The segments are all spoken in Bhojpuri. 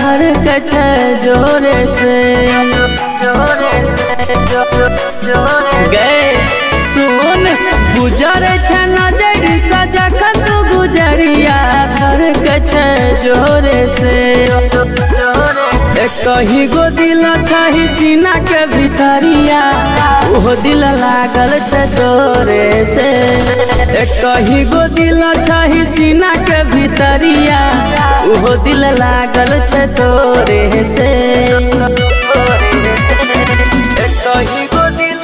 धड़के छै जोरे से गए सुन गुजरे छै नजर सजा तू गुजरिया धड़के छै जोरे से कहीं गो दिल छही सीना के भितरिया ओहो दिल लागल छै तोरे से कहीं गो दिल छही सीना के भितरिया ओहो दिल लागल छै तोरे से कहीं गो दिल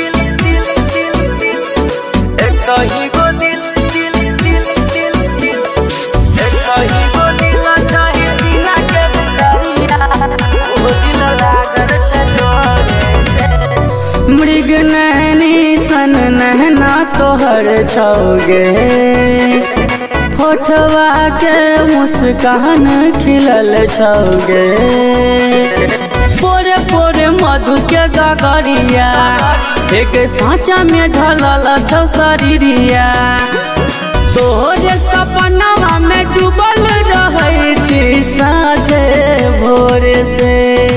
कहीं गो दिल कहीं गो दिल छही सीना के भितरिया ओहो दिल लागल छै तोरे से मृग नैनी सन नहना तोहर छौगे होठवा के मुस्कान खिलल छौगे पोरे पोरे मधु के गगरिया एक साँचा में ढलल छौ शरीरिया तोहरे सपनवा में डूबल रहै छी साँझे भोर से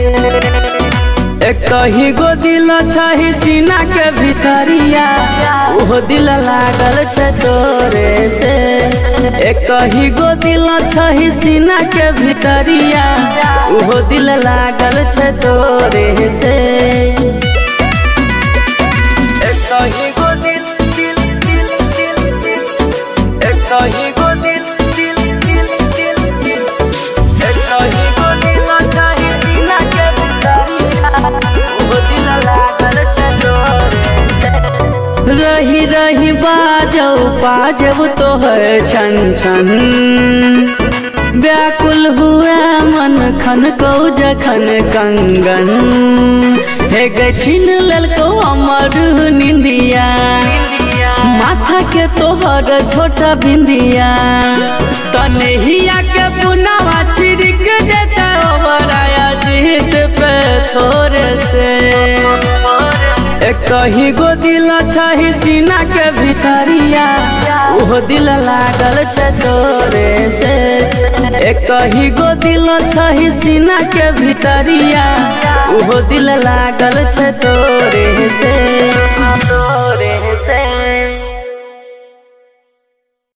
कहीं गो दिल छही सीना के भितरिया ओहो दिल लागल छै तोरे से कहीं गो दिल छही सीना के भितरिया ओहो दिल लागल छै तोरे से कहीं गो दिल कहीं गो दिल कहीं गो दिल छही सीना के भितरिया ओहो दिल लागल छै तोरे से रही रही बाजौ बाजब तोहर छन छन व्याकुल हुआ मन खनको जखन कंगन हे गे छीन लेलको हमर निंदिया माथा के तोहर छोटा बिंदिया तनहिया के पुनावा छिड़क देता ओबराया जीत पे थोड़े से कहीं गो दिल छही सीना के भितरिया ओहो दिल लागल छै तोरे से कहीं गो दिल छही सीना के भितरिया ओहो दिल लागल छै तोरे